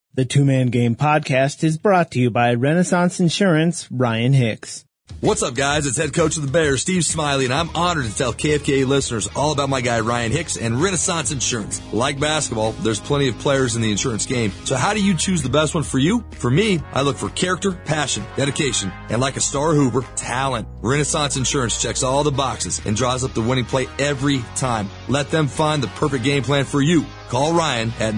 The Two-Man Game podcast is brought to you by Renaissance Insurance, Ryan Hicks. What's up, guys? It's head coach of the Bears, Steve Smiley, and I'm honored to tell KFKA listeners all about my guy, Ryan Hicks, and Renaissance Insurance. Like basketball, there's plenty of players in the insurance game. So how do you choose the best one for you? For me, I look for character, passion, dedication, and like a star Hoover, talent. Renaissance Insurance checks all the boxes and draws up the winning play every time. Let them find the perfect game plan for you. Call Ryan at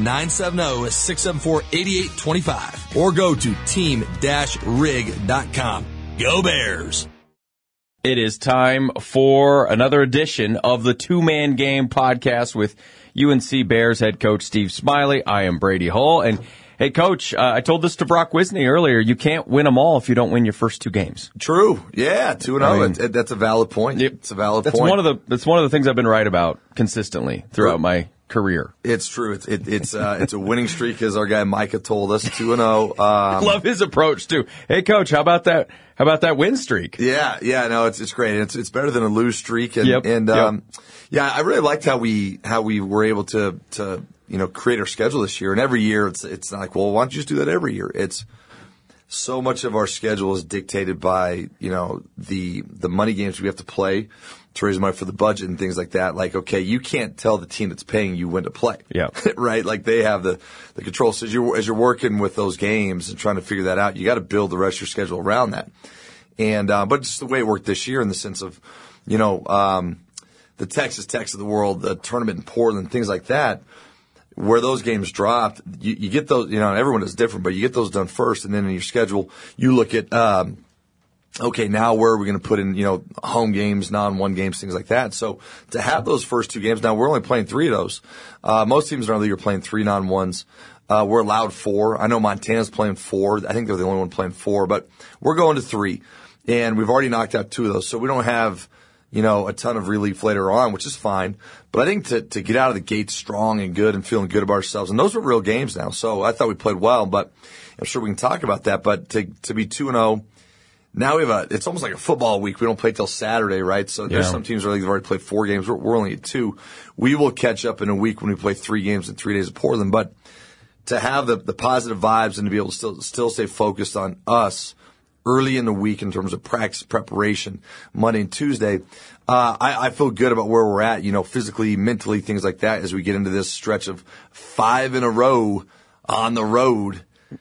970-674-8825 or go to team-rig.com. Go Bears! It is time for another edition of the Two-Man Game podcast with UNC Bears head coach Steve Smiley. I am Brady Hull. And, hey, Coach, I told this to Brock Wisney earlier. You can't win them all if you don't win your first two games. True. Yeah, 2-0. That's a valid point. It's a valid point. That's one of the things I've been right about consistently throughout my career. It's true. It's a winning streak, as our guy Micah told us. 2-0. Love his approach too. Hey, Coach, how about that win streak? Yeah. No, it's great. It's better than a lose streak. And, yep. Yeah, I really liked how we were able to create our schedule this year. And every year it's not like, well, why don't you just do that every year? It's so much of our schedule is dictated by, the money games we have to play to raise money for the budget and things like that. Like, okay, you can't tell the team that's paying you when to play. Yeah. Right? Like they have the control. So as you're working with those games and trying to figure that out, you got to build the rest of your schedule around that. And, but just the way it worked this year in the sense of, the Texas Techs of the world, the tournament in Portland, things like that, where those games dropped, you get those, everyone is different, but you get those done first. And then in your schedule, you look at, okay, now where are we going to put in, home games, non-one games, things like that. So to have those first two games, now we're only playing 3 of those. Most teams around the league are playing 3 non-ones. We're allowed 4. I know Montana's playing 4. I think they're the only one playing 4, but we're going to 3. And we've already knocked out 2 of those. So we don't have, a ton of relief later on, which is fine. But I think to get out of the gate strong and good and feeling good about ourselves, and those were real games now. So I thought we played well, but I'm sure we can talk about that. But to be 2-0, now it's almost like a football week. We don't play till Saturday, right? So there's some teams where they've already played 4 games. We're only at 2. We will catch up in a week when we play 3 games in 3 days at Portland. But to have the positive vibes and to be able to still stay focused on us early in the week in terms of practice preparation, Monday and Tuesday, I feel good about where we're at, physically, mentally, things like that as we get into this stretch of 5 in a row on the road.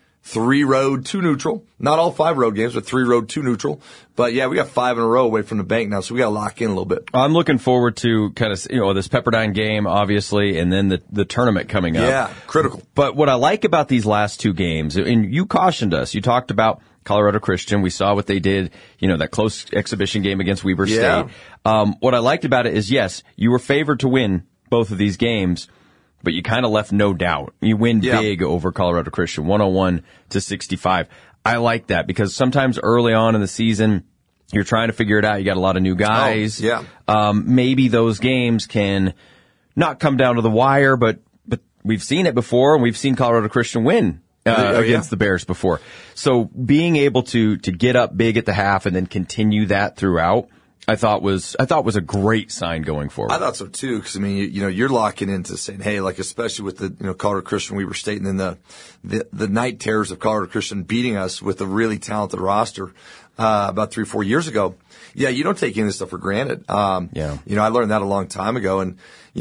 3 road, 2 neutral. Not all 5 road games, but 3 road, 2 neutral. But yeah, we got 5 in a row away from the bank now, so we got to lock in a little bit. I'm looking forward to kind of, this Pepperdine game, obviously, and then the tournament coming up. Yeah, critical. But what I like about these last 2 games, and you cautioned us, you talked about Colorado Christian. We saw what they did, that close exhibition game against Weber State. What I liked about it is, yes, you were favored to win both of these games, but you kind of left no doubt. You win big over Colorado Christian, 101-65. I like that because sometimes early on in the season, you're trying to figure it out. You got a lot of new guys. Maybe those games can not come down to the wire, but we've seen it before, and we've seen Colorado Christian win against the Bears before. So being able to get up big at the half and then continue that throughout, I thought was a great sign going forward. I thought so too, because you're locking into saying, hey, like especially with the Colorado Christian, Weber State, and then the night terrors of Colorado Christian beating us with a really talented roster about 3-4 years ago. Yeah, you don't take any of this stuff for granted. I learned that a long time ago, and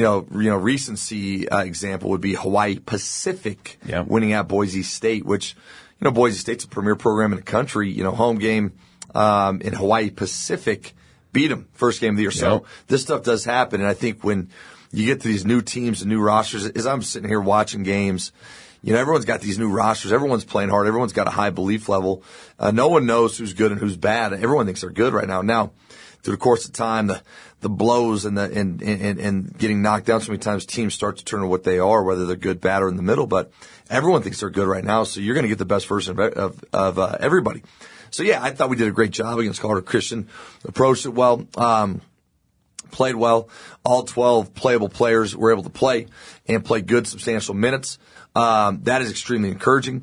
recency example would be Hawaii Pacific winning at Boise State, which Boise State's a premier program in the country. Home game in Hawaii Pacific. Beat them first game of the year. So this stuff does happen. And I think when you get to these new teams and new rosters, as I'm sitting here watching games, everyone's got these new rosters. Everyone's playing hard. Everyone's got a high belief level. No one knows who's good and who's bad. Everyone thinks they're good right now. Now, through the course of time, the blows and getting knocked down so many times, teams start to turn to what they are, whether they're good, bad, or in the middle. But everyone thinks they're good right now. So you're going to get the best version of everybody. So yeah, I thought we did a great job against Colorado Christian. Approached it well, played well. All 12 playable players were able to play and play good, substantial minutes. That is extremely encouraging.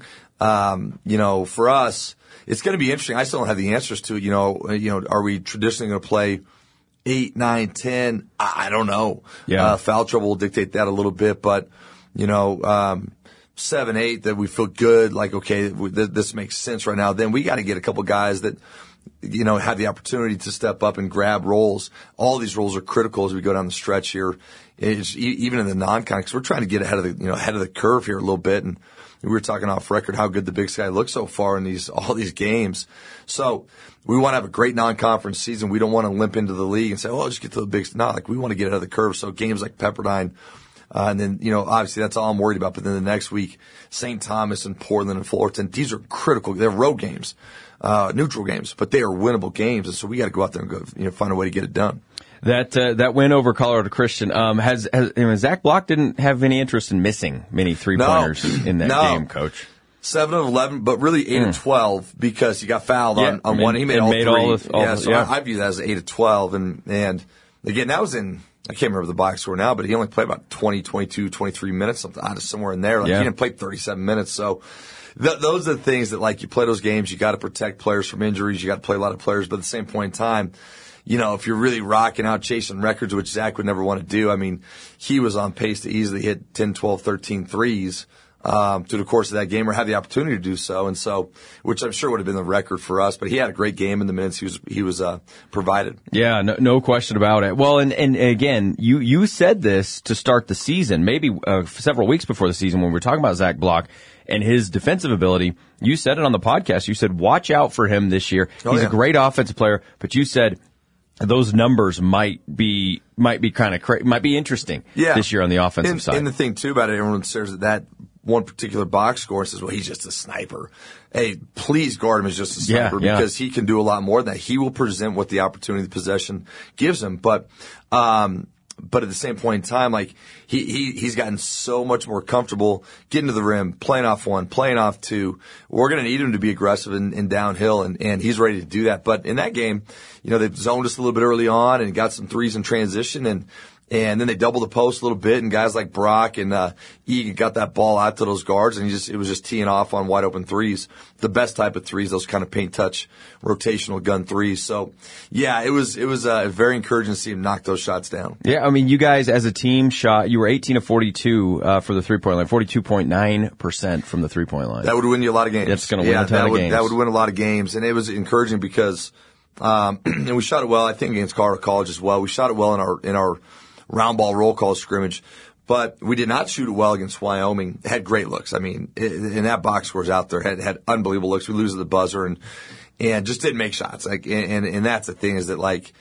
For us, it's going to be interesting. I still don't have the answers to it. Are we traditionally going to play 8, 9, 10? I don't know. Yeah. Foul trouble will dictate that a little bit, but, 7, 8 that we feel good, like, okay, this makes sense right now, then we got to get a couple guys that, have the opportunity to step up and grab roles. All these roles are critical as we go down the stretch here. It's even in the non-con, because we're trying to get ahead of the curve here a little bit. And we were talking off record how good the Big Sky looks so far in all these games. So we want to have a great non-conference season. We don't want to limp into the league and say, oh, just get to the Big Sky. No, like we want to get ahead of the curve. So games like Pepperdine, and then, obviously that's all I'm worried about. But then the next week, St. Thomas and Portland and Fullerton, these are critical. They're road games, neutral games, but they are winnable games. And so we got to go out there and go, find a way to get it done. That win over Colorado Christian, has Zach Block didn't have any interest in missing many 3-pointers in that game, Coach. 7 of 11, but really 8 of 12 because he got fouled on one. He made all three. I view that as 8 of 12. And again, that was I can't remember the box score now, but he only played about 20, 22, 23 minutes, somewhere in there. He didn't play 37 minutes. So those are the things that, you play those games, you got to protect players from injuries. You got to play a lot of players, but at the same point in time, if you're really rocking out, chasing records, which Zach would never want to do, he was on pace to easily hit 10, 12, 13 threes through the course of that game, or have the opportunity to do so. And so, which I'm sure would have been the record for us, but he had a great game in the minutes he was provided. Yeah, no question about it. Well, and again, you said this to start the season, maybe several weeks before the season when we were talking about Zach Block and his defensive ability. You said it on the podcast. You said, watch out for him this year. He's a great offensive player, but you said those numbers might be kind of might be interesting this year on the offensive side. And the thing too about it, everyone stares at that one particular box score and says, well, he's just a sniper. Hey, please guard him as just a sniper because he can do a lot more than that. He will present what the opportunity, the possession gives him. But at the same point in time, he's gotten so much more comfortable getting to the rim, playing off one, playing off two. We're going to need him to be aggressive and downhill, and he's ready to do that. But in that game, they zoned us a little bit early on and got some threes in transition, and then they doubled the post a little bit, and guys like Brock and Egan got that ball out to those guards, and it was just teeing off on wide open threes. The best type of threes, those kind of paint touch, rotational gun threes. So, it was very encouraging to see him knock those shots down. Yeah, you guys as a team you were 18 of 42 for the 3-point line, 42.9% from the 3-point line. That would win you a lot of games. That's going to win a ton of games. That would win a lot of games, and it was encouraging because, and we shot it well, I think, against Colorado College as well. We shot it well in our round ball roll call scrimmage, but we did not shoot it well against Wyoming. It had great looks. And that box scores out there had unbelievable looks. We lose at the buzzer and just didn't make shots. And that's the thing is that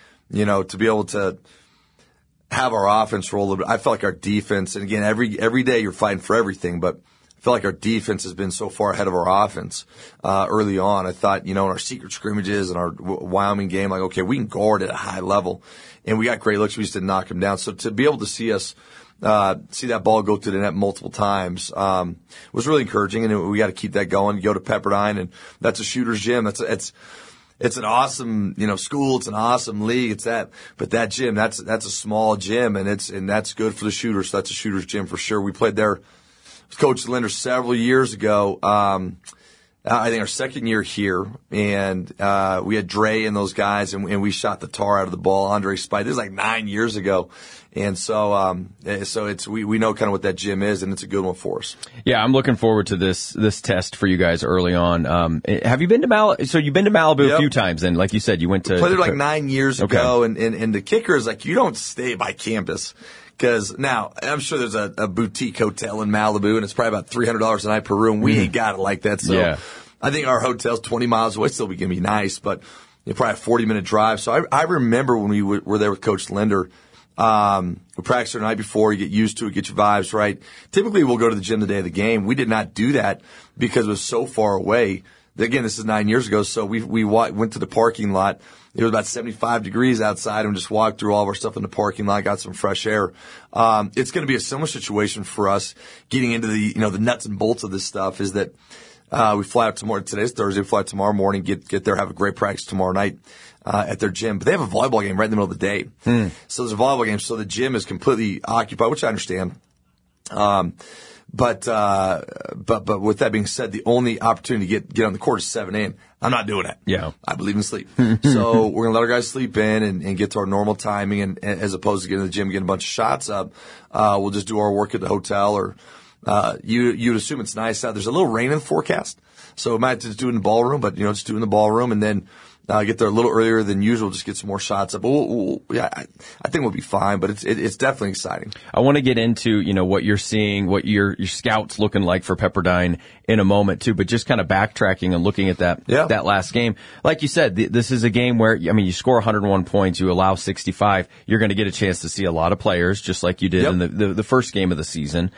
to be able to have our offense roll a little bit. I felt like our defense, and again, every day you're fighting for everything, but I feel like our defense has been so far ahead of our offense early on. I thought, in our secret scrimmages and our Wyoming game, okay, we can guard at a high level. And we got great looks. We just didn't knock them down. So to be able to see us see that ball go through the net multiple times was really encouraging. And we got to keep that going. You go to Pepperdine, and that's a shooter's gym. It's an awesome, school. It's an awesome league. But that gym, that's a small gym, and that's good for the shooters. So that's a shooter's gym for sure. We played there with Coach Linder several years ago. I think our second year here, and we had Dre and those guys, and we shot the tar out of the ball. Andre Spite. This is 9 years ago, and so we know kind of what that gym is, and it's a good one for us. Yeah, I'm looking forward to this test for you guys early on. Have you been to Malibu? So you've been to Malibu a few times, and like you said, you went to played there 9 years ago, and the kicker is you don't stay by campus. Because now, I'm sure there's a boutique hotel in Malibu, and it's probably about $300 a night per room. We ain't got it like that. So I think our hotel's 20 miles away. Still, we can be nice, but probably a 40-minute drive. So I remember when we were there with Coach Linder, we practiced the night before. You get used to it, get your vibes right. Typically, we'll go to the gym the day of the game. We did not do that because it was so far away. Again, this is 9 years ago, so we went to the parking lot. It was about 75 degrees outside, and just walked through all of our stuff in the parking lot, got some fresh air. It's going to be a similar situation for us getting into the nuts and bolts of this stuff. Is that we fly out tomorrow. Today's Thursday. We fly out tomorrow morning. Get there, have a great practice tomorrow night at their gym. But they have a volleyball game right in the middle of the day. So there's a volleyball game. So the gym is completely occupied, which I understand. But with that being said, the only opportunity to get on the court is 7 a.m. I'm not doing that. Yeah. I believe in sleep. So we're going to let our guys sleep in and get to our normal timing. And as opposed to getting to the gym, getting a bunch of shots up, we'll just do our work at the hotel or You'd assume it's nice out. There's a little rain in the forecast, so we might just do it in the ballroom, but just do it in the ballroom and then get there a little earlier than usual, just get some more shots up. I think we'll be fine, but it's definitely exciting. I want to get into, what you're seeing, what your scouts looking like for Pepperdine in a moment too, but just kind of backtracking and looking at that last game. Like you said, this is a game where, you score 101 points, you allow 65, you're going to get a chance to see a lot of players, just like you did in the first game of the season.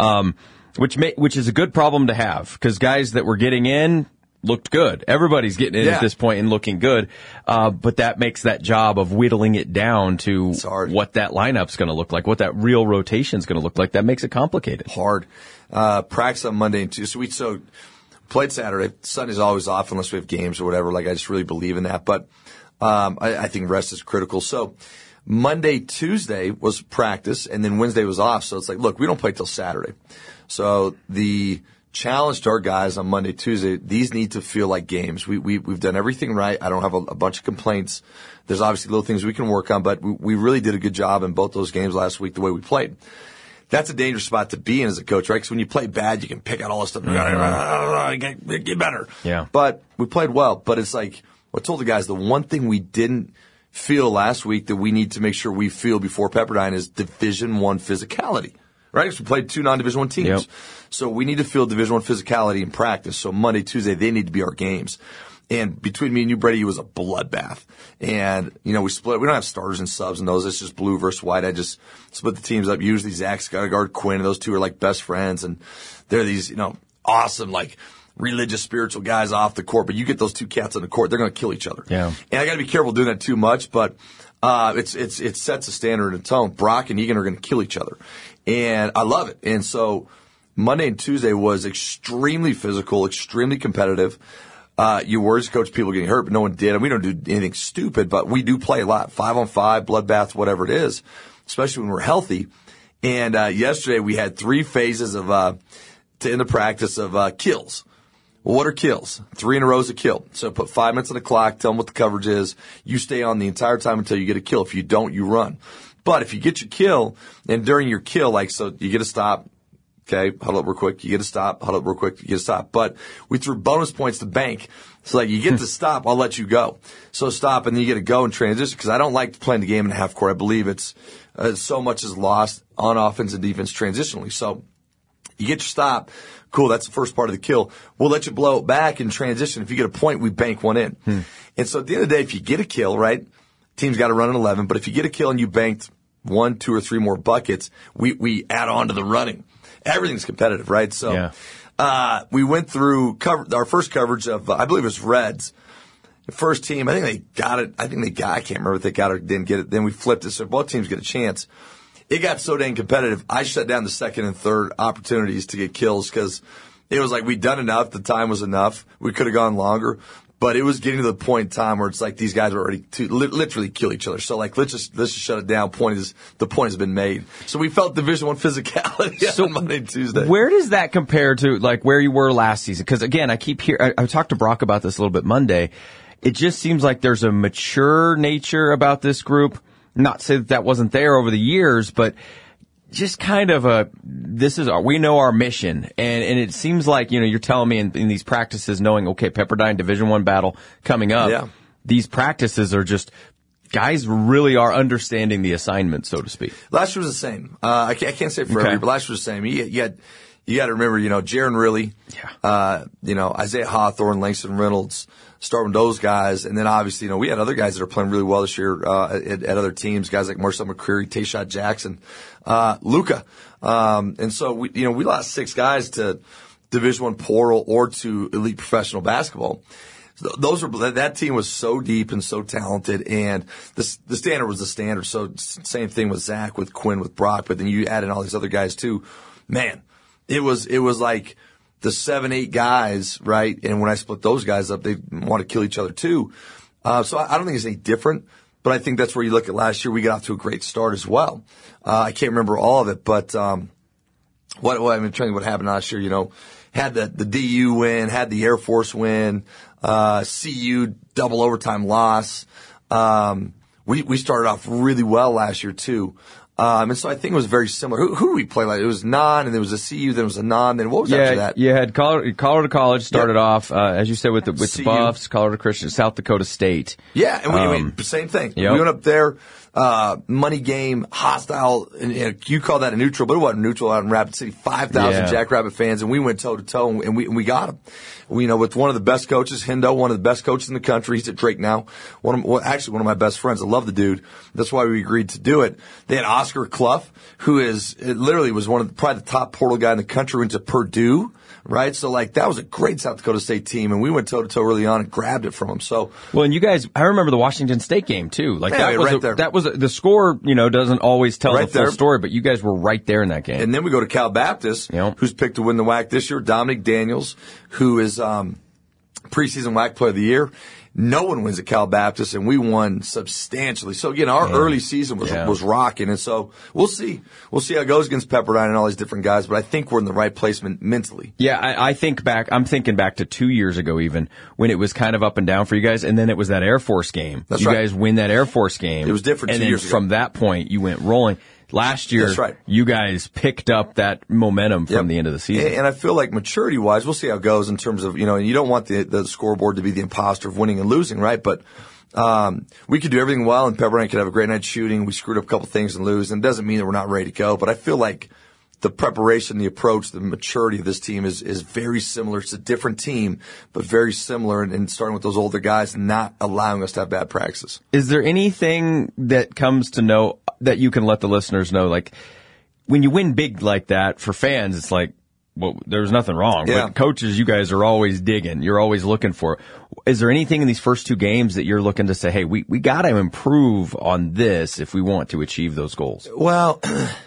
Which is a good problem to have, because guys that were getting in looked good. Everybody's getting in at this point and looking good. But that makes that job of whittling it down to what that lineup's going to look like, what that real rotation's going to look like. That makes it complicated. Hard. Practice on Monday and Tuesday. So played Saturday. Sunday's always off unless we have games or whatever. I just really believe in that. But, I think rest is critical. So Monday, Tuesday was practice, and then Wednesday was off. So it's look, we don't play till Saturday. So the challenge to our guys on Monday, Tuesday, these need to feel like games. We've done everything right. I don't have a bunch of complaints. There's obviously little things we can work on, but we really did a good job in both those games last week, the way we played. That's a dangerous spot to be in as a coach, right? Because when you play bad, you can pick out all this stuff. Get better. Yeah. But we played well. But it's I told the guys, the one thing we didn't feel last week that we need to make sure we feel before Pepperdine is Division I physicality. Right? Because we played 2 non-Division I teams. Yep. So we need to feel Division I physicality in practice. So Monday, Tuesday, they need to be our games. And between me and you, Brady, it was a bloodbath. And, we split. We don't have starters and subs and those. It's just blue versus white. I just split the teams up. Usually Zach's got to guard Quinn, and those two are best friends. And they're these, awesome, religious, spiritual guys off the court. But you get those two cats on the court, they're going to kill each other. Yeah. And I got to be careful doing that too much, but it sets a standard and a tone. Brock and Egan are going to kill each other. And I love it. And so Monday and Tuesday was extremely physical, extremely competitive. You worry as a coach people getting hurt, but no one did. And we don't do anything stupid, but we do play a lot. 5-on-5, bloodbath, whatever it is, especially when we're healthy. And yesterday we had 3 phases of to end the practice of kills. Well, what are kills? 3 in a row is a kill. So put 5 minutes on the clock, tell them what the coverage is. You stay on the entire time until you get a kill. If you don't, you run. But if you get your kill, and during your kill, so you get a stop, okay, huddle up real quick, you get a stop, huddle up real quick, you get a stop. But we threw bonus points to bank. So you get to stop, I'll let you go. So stop, and then you get to go and transition, because I don't like playing the game in half court. I believe it's so much is lost on offense and defense transitionally. So you get your stop. Cool, that's the first part of the kill. We'll let you blow it back in transition. If you get a point, we bank one in. And so at the end of the day, if you get a kill, right, team's got to run an 11. But if you get a kill and you banked 1, 2, or 3 more buckets, we add on to the running. Everything's competitive, right? So we went through our first coverage of, I believe it was Reds. The first team, I think they got it. I can't remember if they got it or didn't get it. Then we flipped it so both teams get a chance. It got so dang competitive, I shut down the second and third opportunities to get kills, because it was we'd done enough. The time was enough. We could have gone longer, but it was getting to the point in time where it's these guys were ready to literally kill each other. So let's just shut it down. The point has been made. So we felt Division I physicality on Monday and Tuesday. Where does that compare to where you were last season? Because again, I talked to Brock about this a little bit Monday. It just seems like there's a mature nature about this group. Not to say that wasn't there over the years, but just kind of we know our mission. And it seems like, you're telling me in these practices, knowing, okay, Pepperdine Division I battle coming up, these practices are just, guys really are understanding the assignment, so to speak. Last year was the same. I can't say for every, but last year was the same. You got to remember, Jaron Riley, Isaiah Hawthorne, Langston Reynolds, starting those guys. And then obviously, we had other guys that are playing really well this year, at other teams, guys like Marcel McCreary, Tayshawn Jackson, Luca. And so we lost 6 guys to Division I portal or to elite professional basketball. That team was so deep and so talented, and the standard was the standard. So same thing with Zach, with Quinn, with Brock, but then you add in all these other guys too. Man, it was like the 7, 8 guys, right? And when I split those guys up, they want to kill each other too. So I don't think it's any different, but I think that's where you look at last year. We got off to a great start as well. I can't remember all of it, but I'm trying to think what happened last year. Had the DU win, had the Air Force win, CU double overtime loss. We started off really well last year too. And so I think it was very similar. Who did we play like? It was non, and there was a CU, then it was a non, then what was after that? You had Colorado College started off, as you said, with the Buffs, Colorado Christian, South Dakota State. Yeah, and we same thing. Yep. We went up there, money game, hostile, and you call that a neutral, but it wasn't neutral out in Rapid City. 5,000 Jackrabbit fans, and we went toe to toe, and we got them. We, with one of the best coaches, Hendo, one of the best coaches in the country. He's at Drake now. Actually one of my best friends. I love the dude. That's why we agreed to do it. They had Oscar Clough, who literally was probably the top portal guy in the country, went to Purdue. Right? So, that was a great South Dakota State team, and we went toe-to-toe early on and grabbed it from them. So, well, and you guys, I remember the Washington State game, too. That was the score, doesn't always tell the full story, but you guys were right there in that game. And then we go to Cal Baptist, who's picked to win the WAC this year, Dominic Daniels, who is preseason WAC Player of the Year. No one wins at Cal Baptist, and we won substantially. So, our early season was rocking, and so we'll see. We'll see how it goes against Pepperdine and all these different guys, but I think we're in the right placement mentally. Yeah, I'm thinking back to 2 years ago even, when it was kind of up and down for you guys, and then it was that Air Force game. That's you right. guys win that Air Force game. It was different 2 years ago. From that point, you went rolling. Last year, you guys picked up that momentum from the end of the season. And I feel like maturity-wise, we'll see how it goes in terms of, and you don't want the scoreboard to be the imposter of winning and losing, right? But we could do everything well, and Pepperdine could have a great night shooting. We screwed up a couple things and lose, and it doesn't mean that we're not ready to go. But I feel like the preparation, the approach, the maturity of this team is very similar. It's a different team, but very similar, and starting with those older guys and not allowing us to have bad practices. Is there anything that comes to know that you can let the listeners know, when you win big like that for fans, it's like, well, there's nothing wrong. Yeah. But coaches, you guys are always digging. You're always looking for it. Is there anything in these first two games that you're looking to say, hey, we got to improve on this if we want to achieve those goals? Well,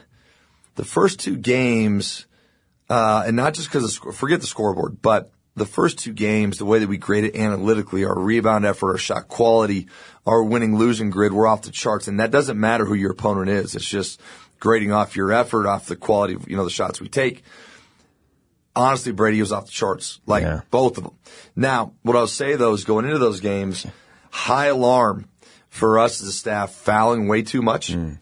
the first two games, and not just because forget the scoreboard, but the first two games, the way that we grade it analytically, our rebound effort, our shot quality, our winning-losing grid, we're off the charts. And that doesn't matter who your opponent is. It's just grading off your effort, off the quality of, the shots we take. Honestly, Brady was off the charts, both of them. Now, what I'll say, though, is going into those games, high alarm for us as a staff, fouling way too much. And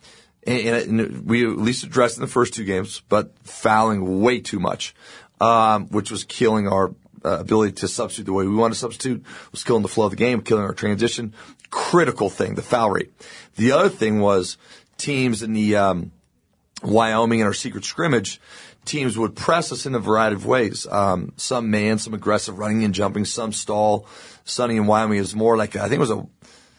we at least addressed in the first two games, but fouling way too much, which was killing our ability to substitute the way we want to substitute, was killing the flow of the game, killing our transition. Critical thing, the foul rate. The other thing was teams in the Wyoming and our secret scrimmage, teams would press us in a variety of ways. Some man, some aggressive running and jumping, some stall. Sonny in Wyoming is more like, I think it was a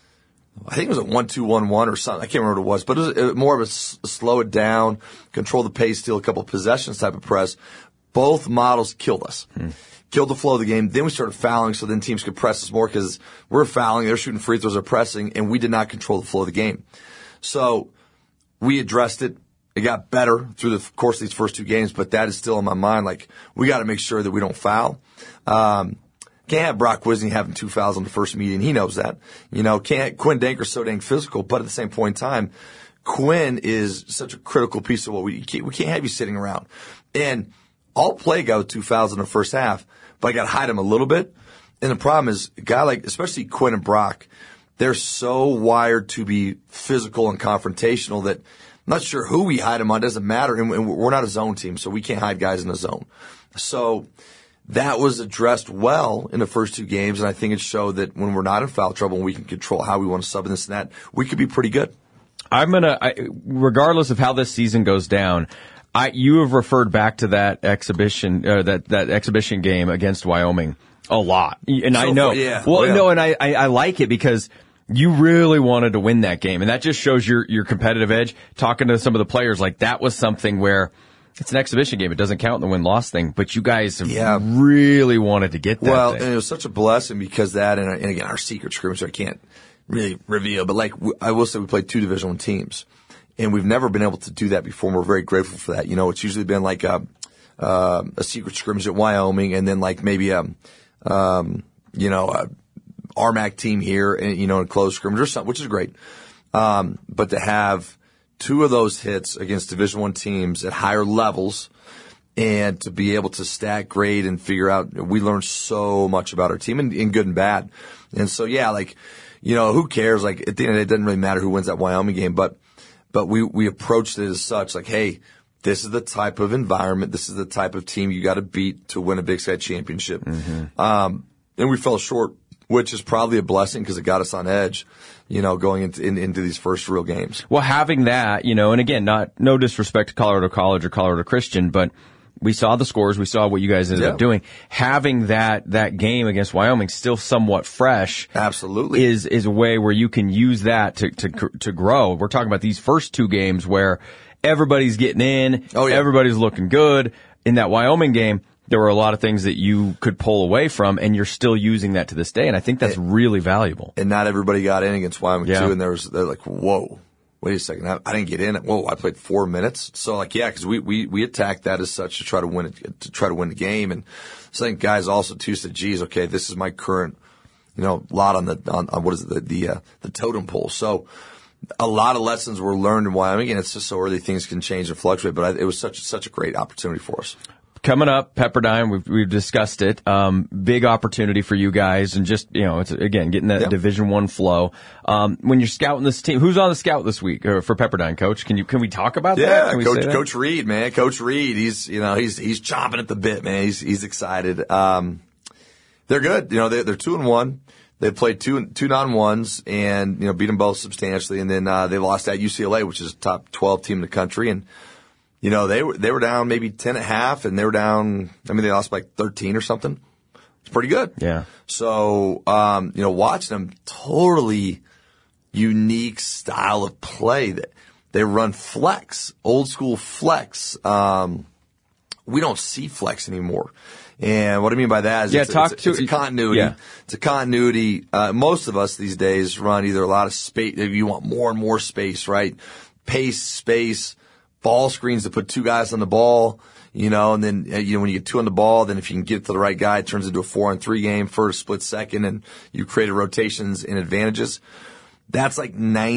1-2-1-1 or something. I can't remember what it was, but it was more of a slow it down, control the pace, steal a couple of possessions type of press. Both models killed us. Killed the flow of the game. Then we started fouling, so then teams could press us more because we're fouling, they're shooting free throws, they're pressing, and we did not control the flow of the game. So we addressed it. It got better through the course of these first two games, but that is still in my mind. We got to make sure that we don't foul. Can't have Brock Wisney having 2 fouls on the first meeting. He knows that. Quinn Danker's so dang physical, but at the same point in time, Quinn is such a critical piece of what we can't have you sitting around. And I'll play a guy with 2 fouls in the first half, but I got to hide him a little bit. And the problem is, a guy especially Quinn and Brock, they're so wired to be physical and confrontational that I'm not sure who we hide them on. It doesn't matter. And we're not a zone team, so we can't hide guys in the zone. So that was addressed well in the first two games, and I think it showed that when we're not in foul trouble and we can control how we want to sub and this and that, we could be pretty good. Regardless of how this season goes down, you have referred back to that exhibition, that exhibition game against Wyoming a lot, and I know. No, and I like it because you really wanted to win that game, and that just shows your competitive edge. Talking to some of the players, that was something where it's an exhibition game; it doesn't count in the win-loss thing. But you guys have really wanted to get that. Well, thing. And it was such a blessing because that, and again, our secret scrimmage, I can't really reveal, but I will say we played 2 Division I teams. And we've never been able to do that before, and we're very grateful for that. It's usually been a secret scrimmage at Wyoming, and then maybe a RMAC team here, and a closed scrimmage or something, which is great. But to have 2 of those hits against Division I teams at higher levels, and to be able to stack grade and figure out, we learned so much about our team in good and bad. And so, who cares? At the end of the day, it doesn't really matter who wins that Wyoming game, but but we approached it as such, like, hey, this is the type of environment, this is the type of team you got to beat to win a Big Sky championship. And we fell short, which is probably a blessing because it got us on edge, going into these first real games. Well, having that, and again, no disrespect to Colorado College or Colorado Christian, but we saw the scores, we saw what you guys ended up doing. Having that game against Wyoming still somewhat fresh, absolutely, is a way where you can use that to grow. We're talking about these first two games where everybody's getting in, everybody's looking good. In that Wyoming game, there were a lot of things that you could pull away from, and you're still using that to this day. And I think that's really valuable. And not everybody got in against Wyoming too. And they're like, whoa, wait a second, I didn't get in. Whoa, I played 4 minutes. So because we attacked that as such to try to win it, to try to win the game. And so I think guys also too said, geez, okay, this is my current, lot on what is it, the totem pole. So a lot of lessons were learned in Wyoming, and it's just so early, things can change and fluctuate. But it was such a great opportunity for us. Coming up, Pepperdine, we've discussed it. Big opportunity for you guys, and just, it's again, getting that Division I flow. When you're scouting this team, who's on the scout this week for Pepperdine, Coach? Can we talk about that? Yeah, Coach Reed, man. Coach Reed, he's chomping at the bit, man. He's excited. They're good. They're 2-1. They played two non-ones and, beat them both substantially. And then, they lost at UCLA, which is a top 12 team in the country. And, they were down maybe 10.5, and they were down, they lost by 13 or something. It's pretty good. Yeah. So, watching them, totally unique style of play. They run flex, old school flex. We don't see flex anymore. And what I mean by that is it's a continuity. Yeah. It's a continuity. Most of us these days run either a lot of space, if you want more and more space, right? Pace, space, ball screens to put two guys on the ball, and then, when you get two on the ball, then if you can get to the right guy, it turns into a 4-on-3 game for a split second, and you create rotations and advantages. That's like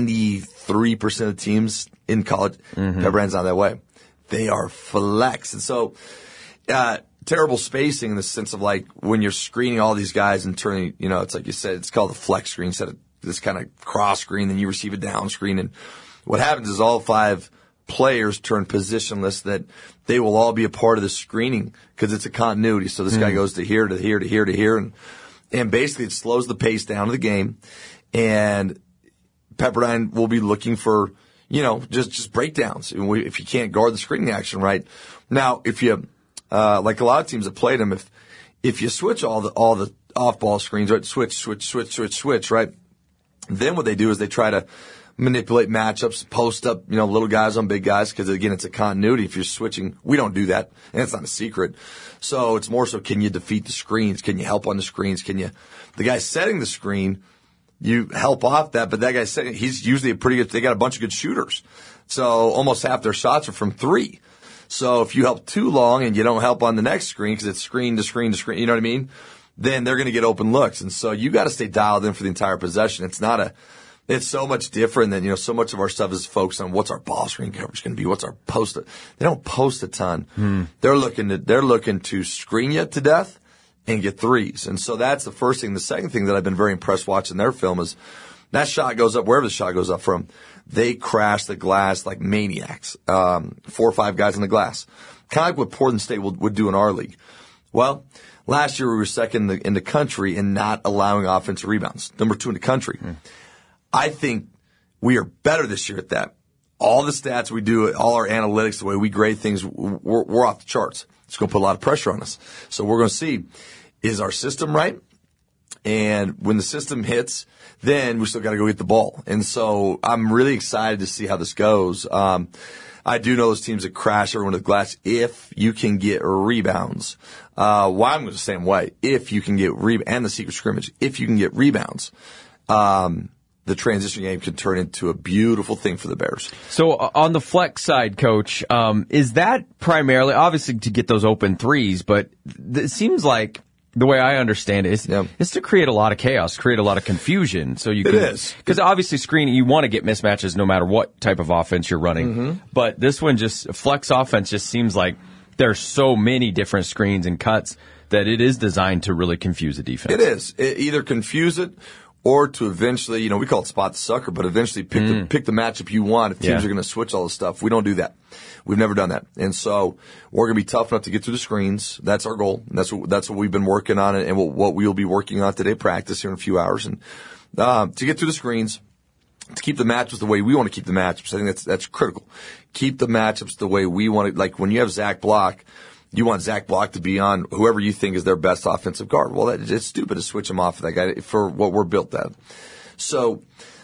93% of teams in college. Pepperdine's not that way. They are flex. And so, terrible spacing in the sense of like when you're screening all these guys and turning, it's like you said, it's called a flex screen, instead of this kind of cross screen, then you receive a down screen. And what happens is all 5 players turn positionless, that they will all be a part of the screening because it's a continuity. So this guy goes to here, to here, to here, to here. And basically it slows the pace down of the game. And Pepperdine will be looking for, just breakdowns if you can't guard the screening action right. Now, if you, like a lot of teams that played them, if you switch all the off-ball screens, right, switch, right, then what they do is they try to manipulate matchups, post up, little guys on big guys, because again, it's a continuity. If you're switching, we don't do that, and it's not a secret. So it's more so, can you defeat the screens? Can you help on the screens? The guy setting the screen, you help off that, but that guy setting, he's usually they got a bunch of good shooters. So almost half their shots are from 3. So if you help too long and you don't help on the next screen, because it's screen to screen to screen, you know what I mean? Then they're going to get open looks. And so you got to stay dialed in for the entire possession. It's so much different than, so much of our stuff is focused on what's our ball screen coverage going to be, what's our post. They don't post a ton. They're looking to screen you to death and get threes. And so that's the first thing. The second thing that I've been very impressed watching their film is that shot goes up, wherever the shot goes up from, they crash the glass like maniacs. 4 or 5 guys in the glass. Kind of like what Portland State would do in our league. Well, last year we were second in the country in not allowing offensive rebounds. Number 2 in the country. I think we are better this year at that. All the stats we do, all our analytics, the way we grade things, we're off the charts. It's going to put a lot of pressure on us. So we're going to see, is our system right? And when the system hits, then we still got to go get the ball. And so I'm really excited to see how this goes. I do know those teams that crash everyone to the glass if you can get rebounds. Wyoming was the same way. If you can get and the secret scrimmage, if you can get rebounds, the transition game can turn into a beautiful thing for the Bears. So on the flex side, Coach, is that primarily, obviously to get those open threes, but it seems like the way I understand it is to create a lot of chaos, create a lot of confusion. So you can, it is. Because obviously screening, you want to get mismatches no matter what type of offense you're running. But this one flex offense just seems like there's so many different screens and cuts that it is designed to really confuse the defense. It is. Either confuse it, or to eventually, we call it spot the sucker, but eventually pick the matchup you want if teams are going to switch all this stuff. We don't do that. We've never done that. And so we're going to be tough enough to get through the screens. That's our goal. And that's what we've been working on and what we'll be working on today, practice here in a few hours. And, to get through the screens, to keep the matchups the way we want to keep the matchups. I think that's critical. Keep the matchups the way we want it. Like when you have Zach Block, you want Zach Block to be on whoever you think is their best offensive guard. Well, it's stupid to switch him off of that guy for what we're built at. So,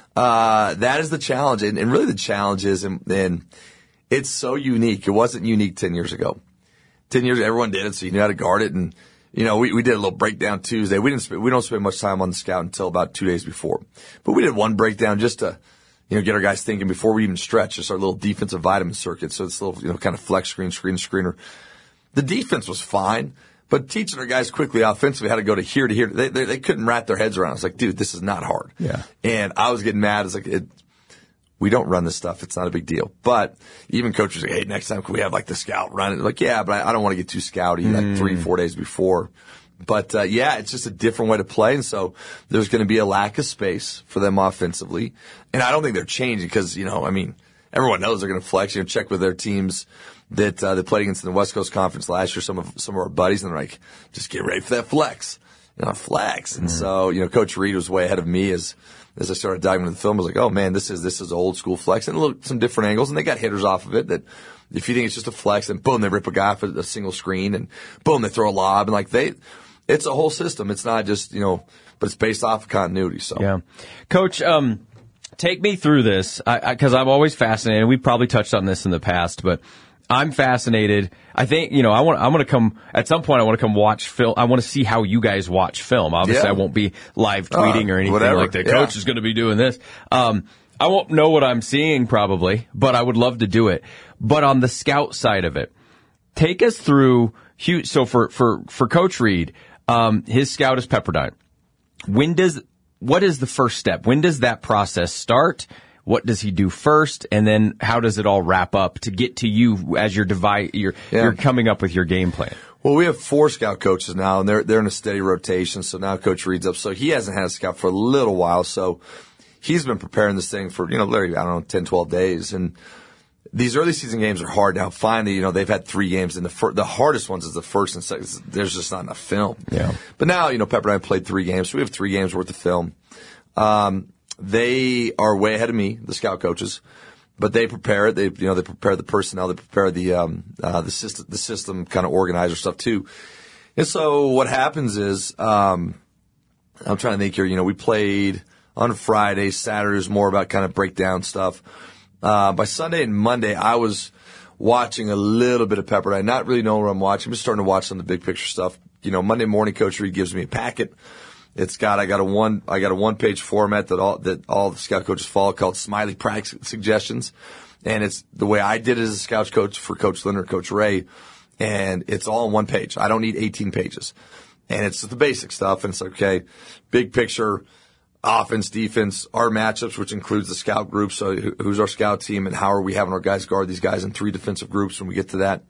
that is the challenge. And really the challenge is, and it's so unique. It wasn't unique 10 years ago. 10 years, everyone did it, so you knew how to guard it. And, we did a little breakdown Tuesday. We don't spend much time on the scout until about 2 days before. But we did one breakdown just to, get our guys thinking before we even stretch. Just our little defensive vitamin circuit. So it's a little, kind of flex screener. The defense was fine, but teaching our guys quickly offensively how to go to here to here, they couldn't wrap their heads around it. I was like, dude, this is not hard. Yeah. And I was getting mad. It's like, we don't run this stuff. It's not a big deal. But even coaches are like, hey, next time can we have like the scout run it? Like, yeah, but I don't want to get too scouty like 3-4 days before. But, it's just a different way to play. And so there's going to be a lack of space for them offensively. And I don't think they're changing because, everyone knows they're going to flex. Check with their teams that they played against in the West Coast Conference last year, some of our buddies, and they're like, just get ready for that flex. Flex. And so, Coach Reed was way ahead of me as I started diving into the film. I was like, oh man, this is old school flex, and look, some different angles, and they got hitters off of it that if you think it's just a flex, then boom, they rip a guy off a single screen, and boom, they throw a lob, and it's a whole system. It's not just, but it's based off of continuity. So yeah, Coach, take me through this, because I'm always fascinated. We've probably touched on this in the past, but I'm fascinated. I think, I'm going to come, at some point I want to come watch film. I want to see how you guys watch film. Obviously I won't be live tweeting or anything like that. Coach is going to be doing this. I won't know what I'm seeing probably, but I would love to do it. But on the scout side of it, take us through, so for Coach Reed, his scout is Pepperdine. What is the first step? When does that process start? What does he do first, and then how does it all wrap up to get to you as you're coming up with your game plan? Well, we have 4 scout coaches now, and they're in a steady rotation. So now Coach Reed's up. So he hasn't had a scout for a little while. So he's been preparing this thing for, literally, 10, 12 days. And these early season games are hard now. Finally, they've had 3 games, and the hardest ones is the first and second. There's just not enough film. Yeah. But now, Pepperdine played 3 games, so we have 3 games worth of film. They are way ahead of me, the scout coaches, but they prepare it. They prepare the personnel. They prepare the system kind of organizer stuff too. And so what happens is, I'm trying to think here, we played on Friday. Saturday was more about kind of breakdown stuff. By Sunday and Monday, I was watching a little bit of Pepperdine, not really knowing what I'm watching. I'm just starting to watch some of the big picture stuff. Monday morning, Coach Reed gives me a packet. I got a one-page format that all the scout coaches follow called Smiley Practice Suggestions. And it's the way I did it as a scout coach for Coach Linder, Coach Ray. And it's all on one page. I don't need 18 pages. And it's the basic stuff. And it's okay, big picture, offense, defense, our matchups, which includes the scout group. So who's our scout team and how are we having our guys guard these guys in 3 defensive groups when we get to that.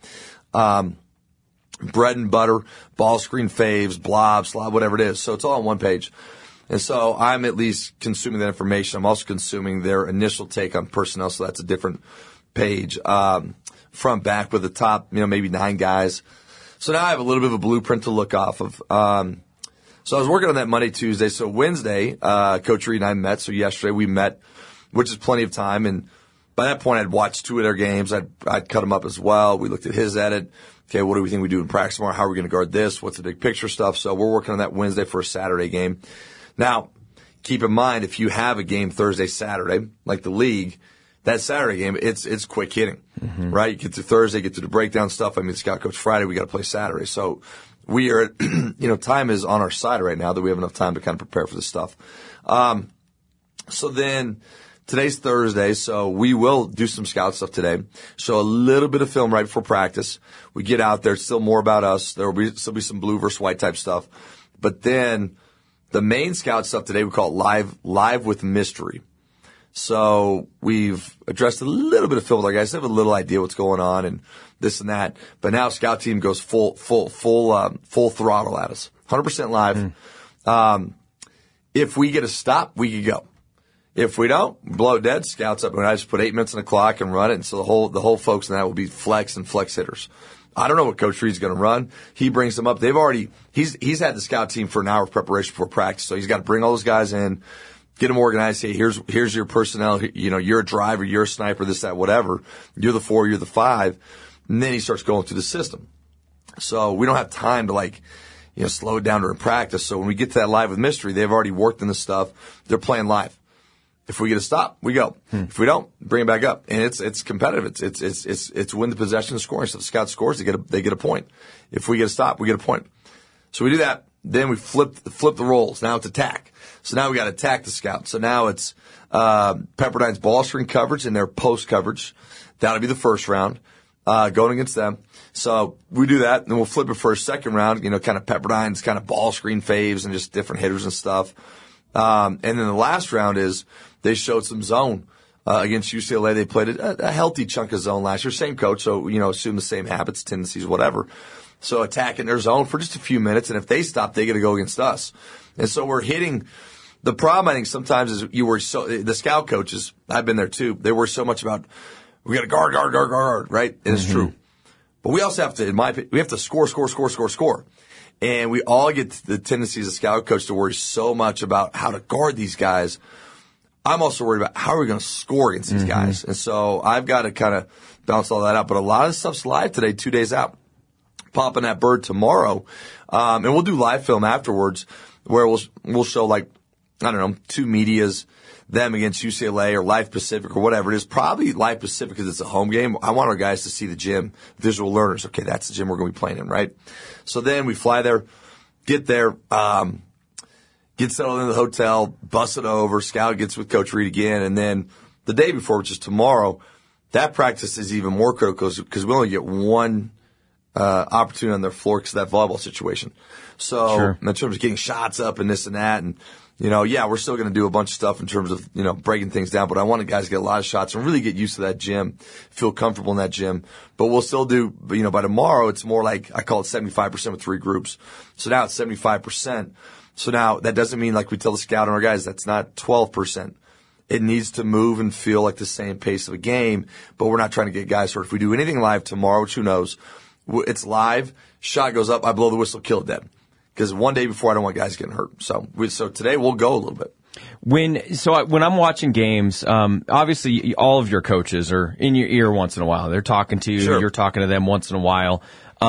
Bread and butter, ball screen faves, blob, slob, whatever it is. So it's all on one page. And so I'm at least consuming that information. I'm also consuming their initial take on personnel. So that's a different page, front, back with the top, maybe 9 guys. So now I have a little bit of a blueprint to look off of. So I was working on that Monday, Tuesday. So Wednesday, Coach Reed and I met. So yesterday we met, which is plenty of time. And by that point I'd watched 2 of their games. I'd cut them up as well. We looked at his edit. Okay, what do we think we do in practice tomorrow? How are we going to guard this? What's the big picture stuff? So we're working on that Wednesday for a Saturday game. Now, keep in mind, if you have a game Thursday, Saturday, like the league, that Saturday game, it's quick hitting, right? You get to Thursday, get to the breakdown stuff. Scout coach Friday, we got to play Saturday. So we are, time is on our side right now that we have enough time to kind of prepare for this stuff. So then today's Thursday, so we will do some scout stuff today. So a little bit of film right before practice. We get out there. It's still more about us. There will still be some blue versus white type stuff. But then the main scout stuff today, we call it live with mystery. So we've addressed a little bit of film with our guys. They have a little idea what's going on and this and that. But now scout team goes full throttle at us. 100% live. If we get a stop, we can go. If we don't, blow it dead, scouts up, and I just put 8 minutes on the clock and run it. And so the whole folks in that will be flex and flex hitters. I don't know what Coach Reed's going to run. He brings them up. He's had the scout team for an hour of preparation before practice. So he's got to bring all those guys in, get them organized. Hey, here's your personnel. You're a driver, you're a sniper, this, that, whatever. You're the 4, you're the 5. And then he starts going through the system. So we don't have time to slow it down during practice. So when we get to that live with mystery, they've already worked in the stuff. They're playing live. If we get a stop, we go. If we don't, bring it back up. And it's competitive. It's win the possession and scoring. So if the scout scores, they get a point. If we get a stop, we get a point. So we do that. Then we flip the roles. Now it's attack. So now we got to attack the scout. So now it's Pepperdine's ball screen coverage and their post coverage. That'll be the first round going against them. So we do that, and then we'll flip it for a second round. Kind of Pepperdine's kind of ball screen faves and just different hitters and stuff. And then the last round is they showed some zone against UCLA. They played a healthy chunk of zone last year. Same coach, so assume the same habits, tendencies, whatever. So attacking their zone for just a few minutes, and if they stop, they got to go against us. And so we're hitting. The problem, I think, sometimes is the scout coaches. I've been there too. They worry so much about we got to guard, right? And it's true, but we also have to, in my opinion, we have to score. And we all get the tendency as a scout coach to worry so much about how to guard these guys. I'm also worried about how are we going to score against these guys. And so I've got to kind of bounce all that out. But a lot of the stuff's live today, 2 days out. Popping that bird tomorrow. And we'll do live film afterwards where we'll show 2 medias, them against UCLA or Life Pacific or whatever it is. Probably Life Pacific because it's a home game. I want our guys to see the gym, visual learners. Okay, that's the gym we're going to be playing in, right? So then we fly there, get there, get settled in the hotel, bus it over. Scout gets with Coach Reed again. And then the day before, which is tomorrow, that practice is even more critical because we only get one opportunity on their floor because of that volleyball situation. So in terms of getting shots up and this and that, and we're still going to do a bunch of stuff in terms of breaking things down. But I want the guys to get a lot of shots and really get used to that gym, feel comfortable in that gym. But we'll still do. By tomorrow, it's more like I call it 75% with 3 groups. So now it's 75%. So now that doesn't mean like we tell the scout and our guys that's not 12%. It needs to move and feel like the same pace of a game. But we're not trying to get guys hurt. If we do anything live tomorrow, which who knows, it's live. Shot goes up. I blow the whistle, kill it dead. Because one day before, I don't want guys getting hurt. So today we'll go a little bit. When I'm watching games, obviously all of your coaches are in your ear once in a while. They're talking to you. Sure. You're talking to them once in a while.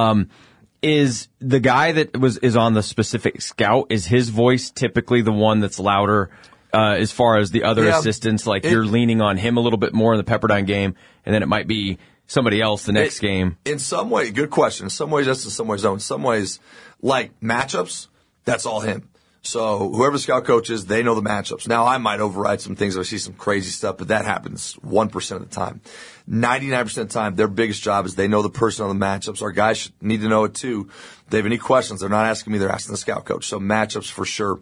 Is the guy that is on the specific scout, is his voice typically the one that's louder as far as the other assistants? Like you're leaning on him a little bit more in the Pepperdine game, and then it might be somebody else the next game. In some way, good question. In some ways, yes. In some ways, no. In some ways, like matchups, that's all him. So whoever the scout coach is, they know the matchups. Now, I might override some things if I see some crazy stuff, but that happens 1% of the time. 99% of the time, their biggest job is they know the person on the matchups. Our guys need to know it too. If they have any questions, they're not asking me, they're asking the scout coach. So matchups for sure.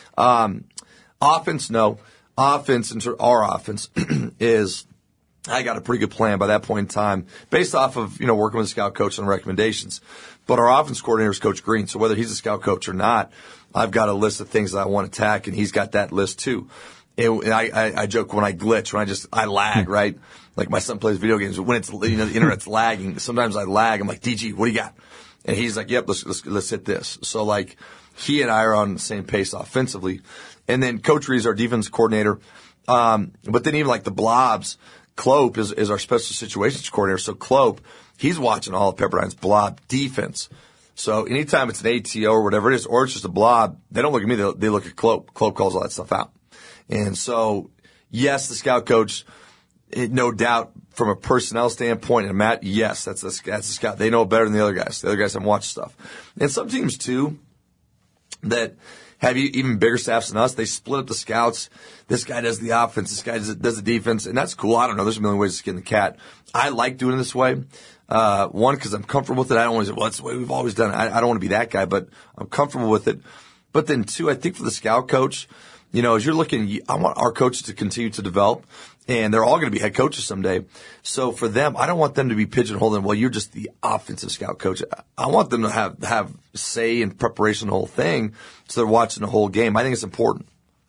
Offense, no. Offense, our offense is, I got a pretty good plan by that point in time based off of, working with the scout coach on recommendations. But our offense coordinator is Coach Green. So whether he's a scout coach or not, I've got a list of things that I want to attack, and he's got that list too. And I joke when I glitch, when I lag, right? Like my son plays video games. When it's, the internet's lagging, sometimes I lag. I'm like, DG, what do you got? And he's like, yep, let's hit this. So like, he and I are on the same pace offensively. And then Coach Reed is our defense coordinator. But then even like the blobs, Clope is our special situations coordinator. So Clope, he's watching all of Pepperdine's blob defense. So anytime it's an ATO or whatever it is, or it's just a blob, they don't look at me, they look at Clope. Clope calls all that stuff out. And so, yes, the scout coach, no doubt, from a personnel standpoint, and Matt, yes, that's the scout. They know better than the other guys. The other guys haven't watched stuff. And some teams, too, that have even bigger staffs than us, they split up the scouts. This guy does the offense. This guy does the defense. And that's cool. I don't know. There's a million ways to skin the cat. I like doing it this way. One, because I'm comfortable with it. I don't want to say, well, that's the way we've always done it. I don't want to be that guy, but I'm comfortable with it. But then, two, I think for the scout coach, as you're looking, I want our coaches to continue to develop, and they're all going to be head coaches someday. So for them, I don't want them to be pigeonholed in, well, you're just the offensive scout coach. I want them to have say in preparation of the whole thing, so they're watching the whole game. I think it's important.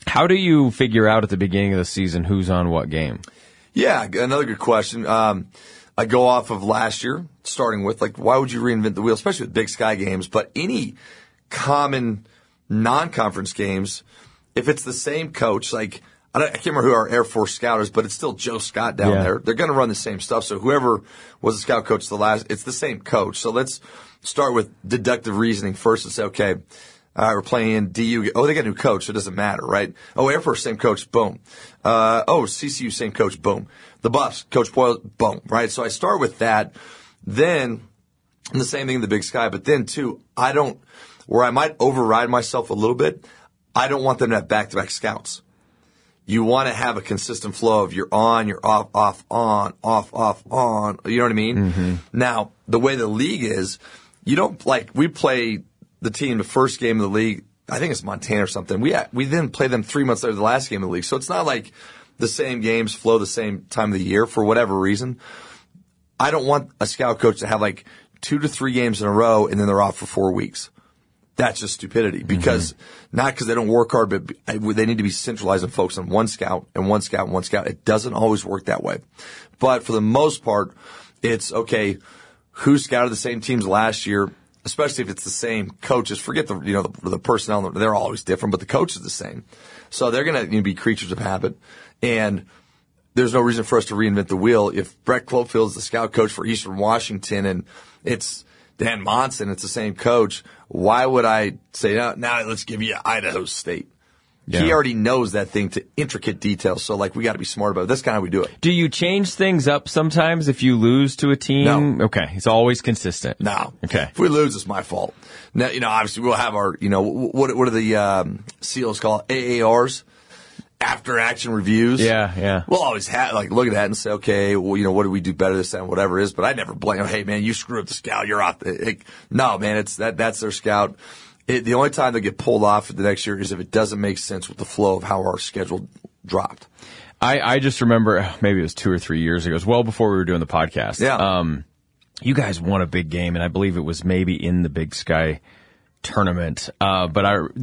How do you figure out at the beginning of the season who's on what game? Yeah, another good question. I go off of last year, starting with, like, why would you reinvent the wheel, especially with Big Sky games, but any common non-conference games, if it's the same coach, like, I can't remember who our Air Force scout is, but it's still Joe Scott down there. They're going to run the same stuff. So whoever was the scout coach it's the same coach. So let's start with deductive reasoning first and say, okay, we're playing DU. Oh, they got a new coach, so it doesn't matter, right? Oh, Air Force, same coach, boom. CCU, same coach, boom. The Buffs, Coach Boyle, boom, right? So I start with that. Then, the same thing in the Big Sky, but then too, where I might override myself a little bit, I don't want them to have back-to-back scouts. You want to have a consistent flow of you're on, you're off, on, off, on. You know what I mean? Mm-hmm. Now, the way the league is, you don't, like, we play the team the first game of the league, I think it's Montana or something. We then play them 3 months later, the last game of the league. So it's not like the same games flow the same time of the year for whatever reason. I don't want a scout coach to have like 2 to 3 games in a row and then they're off for 4 weeks. That's just stupidity because not because they don't work hard, but they need to be centralized and focused on one scout and one scout and one scout. It doesn't always work that way. But for the most part, it's okay, who scouted the same teams last year, especially if it's the same coaches. Forget the personnel, they're always different, but the coach is the same. So they're going to be creatures of habit. And there's no reason for us to reinvent the wheel. If Brett Clofield is the scout coach for Eastern Washington and it's Dan Monson, it's the same coach, why would I say, now let's give you Idaho State? Yeah. He already knows that thing to intricate details. So, like, we got to be smart about it. That's kind of how we do it. Do you change things up sometimes if you lose to a team? No. Okay. It's always consistent. No. Okay. If we lose, it's my fault. Now, obviously we'll have our, what are the SEALs called? AARs? After action reviews. Yeah. We'll always look at that and say, okay, well, what do we do better this time, whatever it is. But I never blame, hey, man, you screw up the scout, you're off. No, man, that's their scout. The only time they get pulled off the next year is if it doesn't make sense with the flow of how our schedule dropped. I just remember, maybe it was 2 or 3 years ago. It was well before we were doing the podcast. Yeah. You guys won a big game, and I believe it was maybe in the Big Sky tournament. But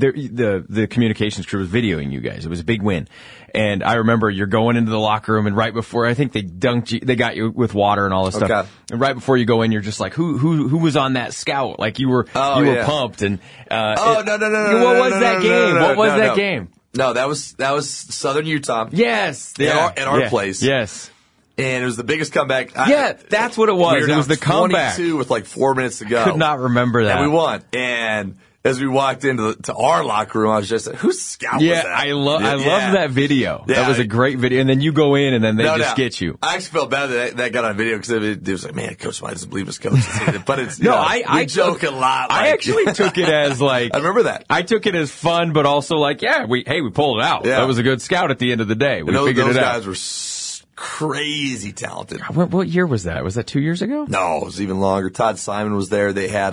the communications crew was videoing you guys. It was a big win. And I remember you're going into the locker room and right before, I think they dunked you, they got you with water and all this stuff. And right before you go in, you're just like, who was on that scout? Like you were pumped and, no. What was that game? What was that game? No, that was Southern Utah. Yes. At our place. Yes. And it was the biggest comeback. That's what it was. It was the comeback. 22 with like 4 minutes to go. Could not remember that. And we won. And as we walked into our locker room, I was just like, whose scout was that? I love that video. Yeah, that was a great video. And then you go in and then they just get you. I actually felt bad that got on video because it was like, man, Coach White doesn't believe his coach. But it's, we joke a lot. I actually took it as like, I remember that. I took it as fun, but also like, we pulled it out. Yeah. That was a good scout at the end of the day. We figured it out. Those guys were crazy talented. What year was that? Was that 2 years ago? No, it was even longer. Todd Simon was there. They had,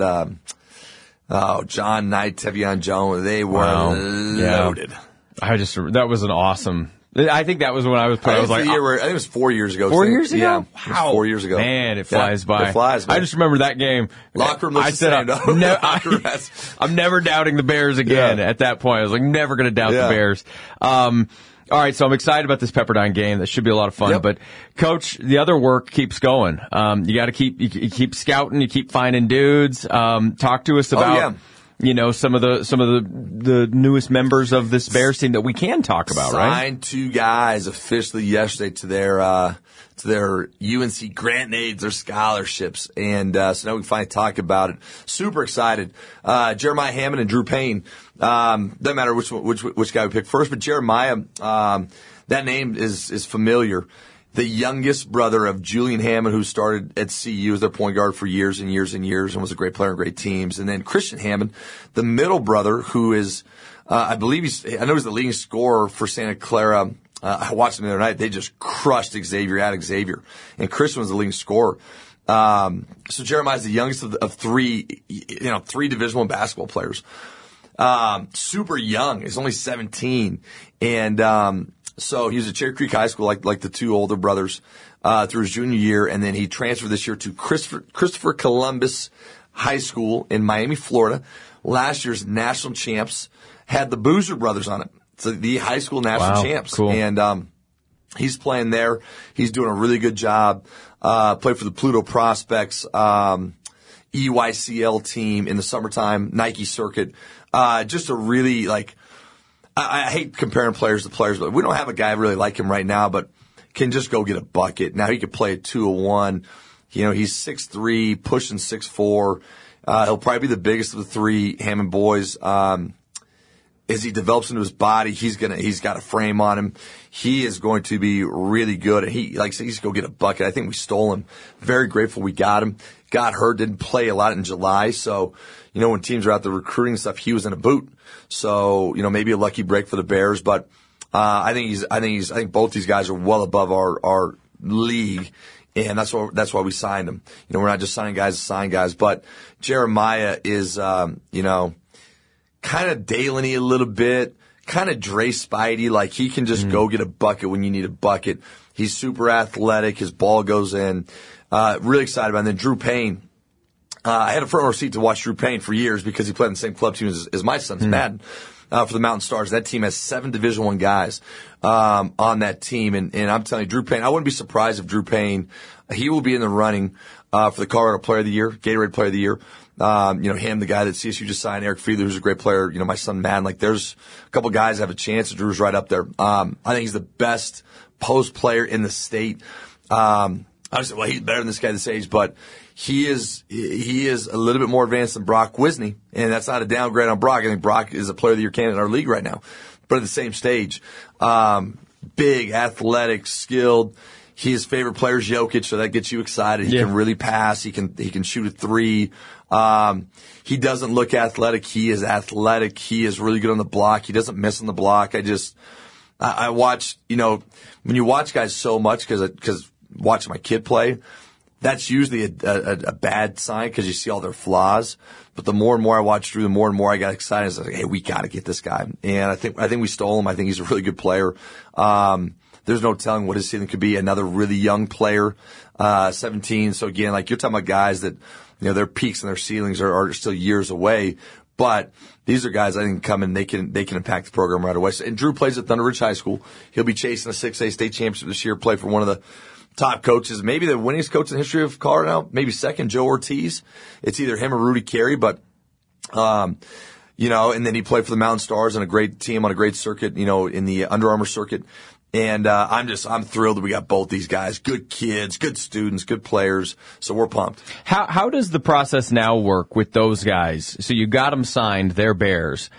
John Knight, Tevion Jones, they were loaded. That was an awesome, I think that was when I was put, I was like, I think it was 4 years ago. 4 years ago? Yeah. Wow. 4 years ago. Man, it flies by. It flies, man. I just remember that game. Locker room looks the same. I'm never doubting the Bears again at that point. I was like, never going to doubt the Bears. All right, so I'm excited about this Pepperdine game. That should be a lot of fun. Yep. But Coach, the other work keeps going. You got to keep scouting. You keep finding dudes. Talk to us about some of the newest members of this Bears team that we can talk about. Signed 2 guys officially yesterday to their UNC grant-aids, their scholarships, and so now we can finally talk about it. Super excited. Jeremiah Hammond and Drew Payne. Doesn't matter which guy we pick first, but Jeremiah, that name is familiar. The youngest brother of Julian Hammond, who started at CU as their point guard for years and years and years and was a great player on great teams. And then Christian Hammond, the middle brother, who is, I know he's the leading scorer for Santa Clara. I watched him the other night. They just crushed Xavier at Xavier. And Christian was the leading scorer. So Jeremiah's the youngest of 3 Division I basketball players. Super young. He's only 17. And, so he was at Cherry Creek High School, like the 2 older brothers, through his junior year. And then he transferred this year to Christopher Columbus High School in Miami, Florida. Last year's national champs had the Boozer brothers on it. the high school national champs. Cool. And, he's playing there. He's doing a really good job. Played for the Pluto Prospects, EYCL team in the summertime, Nike circuit. Just a really, like, I hate comparing players to players, but we don't have a guy really like him right now, but can just go get a bucket. Now he could play a 2-1. You know, he's 6'3", pushing 6'4". He'll probably be the biggest of the three Hammond boys. As he develops into his body, he's got a frame on him. He is going to be really good. And he, like I said, he's going to go get a bucket. I think we stole him. Very grateful we got him. Got hurt, didn't play a lot in July. So, you know, when teams are out there recruiting and stuff, he was in a boot. So, you know, maybe a lucky break for the Bears. But, I think both these guys are well above our league. And that's why we signed him. You know, we're not just signing guys to sign guys, but Jeremiah is, you know, kind of Dalen-y a little bit, kind of Dre Spidey, like he can just go get a bucket when you need a bucket. He's super athletic. His ball goes in. Really excited about him. And then Drew Payne. I had a front row seat to watch Drew Payne for years because he played in the same club team as my son's Madden, for the Mountain Stars. That team has 7 Division I guys, on that team. And I'm telling you, Drew Payne, I wouldn't be surprised if Drew Payne, he will be in the running, for the Colorado Player of the Year, Gatorade Player of the Year. You know, him, the guy that CSU just signed, Eric Fiedler, who's a great player, you know, my son Madden, like there's a couple guys that have a chance, and Drew's right up there. I think he's the best post player in the state. Obviously, well, he's better than this guy this age, but he is a little bit more advanced than Brock Wisney, and that's not a downgrade on Brock. I think Brock is a Player of the Year candidate in our league right now, but at the same stage. Big, athletic, skilled. His favorite player is Jokic, so that gets you excited. He can really pass. He can shoot a 3. He doesn't look athletic. He is athletic. He is really good on the block. He doesn't miss on the block. I watch, you know, when you watch guys so much, cause watching my kid play, that's usually a bad sign because you see all their flaws. But the more and more I watch Drew, the more and more I got excited. I was like, hey, we got to get this guy. And I think we stole him. I think he's a really good player. There's no telling what his ceiling could be. Another really young player, 17. So again, like you're talking about guys that, you know, their peaks and their ceilings are still years away. But these are guys I think come in, they can impact the program right away. So, and Drew plays at Thunder Ridge High School. He'll be chasing a 6A state championship this year, play for one of the top coaches, maybe the winningest coach in the history of Colorado, maybe second, Joe Ortiz. It's either him or Rudy Carey, but, you know, and then he played for the Mountain Stars on a great team on a great circuit, you know, in the Under Armour circuit. And, I'm thrilled that we got both these guys. Good kids, good students, good players. So we're pumped. How does the process now work with those guys? So you got them signed, they're Bears.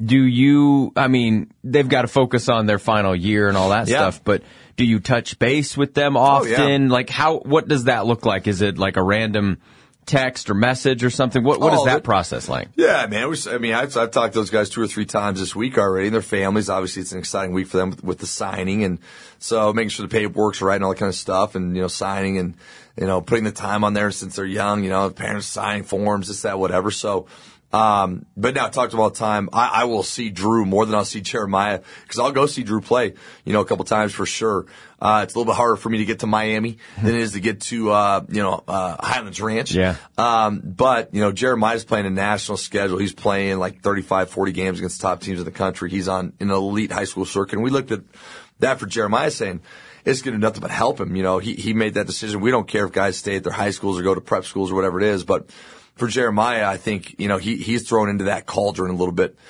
I mean, they've got to focus on their final year and all that stuff, but do you touch base with them often? Like what does that look like? Is it like a random text or message or something? What is that process like? Yeah, man. I've talked to those guys 2 or 3 times this week already, and their families. Obviously, it's an exciting week for them with the signing, and so making sure the paperwork's right and all that kind of stuff, and, you know, signing and, you know, putting the time on there since they're young, you know, parents signing forms, this, that, whatever. So, but now I talk to them all the time. I will see Drew more than I'll see Jeremiah, because I'll go see Drew play, you know, a couple times for sure. It's a little bit harder for me to get to Miami than it is to get to, Highlands Ranch. Yeah. But, you know, Jeremiah's playing a national schedule. He's playing like 35, 40 games against the top teams in the country. He's on an elite high school circuit. And we looked at that for Jeremiah, saying it's going to do nothing but help him. You know, he made that decision. We don't care if guys stay at their high schools or go to prep schools or whatever it is, but for Jeremiah, I think, you know, he's thrown into that cauldron a little bit.